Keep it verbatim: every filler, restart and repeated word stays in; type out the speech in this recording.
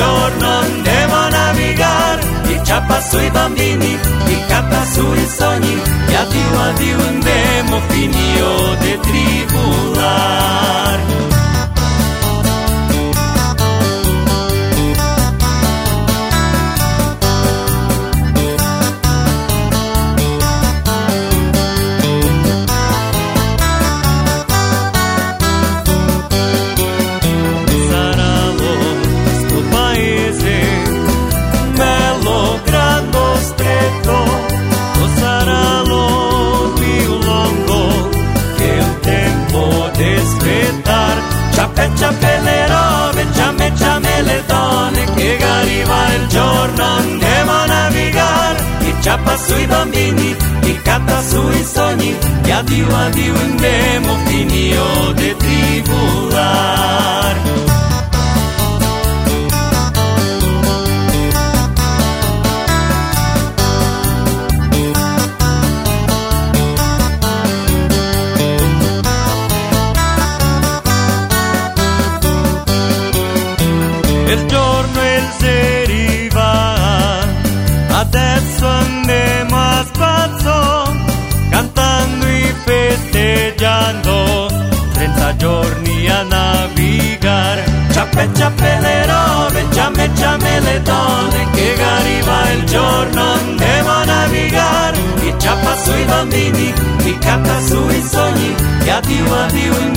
giorno andiamo a navigare, chi ciappa sui bambini, chi canta sui sogni, e addio addio andiamo finio de tribular. Ciappelle robe, ciamme ciamme le donne, che arriva il giorno andiamo a navigare, chi ciappa sui bambini, chi canta sui sogni, e addio addio andiamo finio de tribular. Il giorno il seri va, adesso andiamo a spazzo, cantando e festeggiando, trenta giorni a navigare. Ciappe ciappe le robe, ciamme ciamme le donne, che arriva il giorno andiamo a navigare, chi ciappa sui bambini, chi canta sui sogni, e addio addio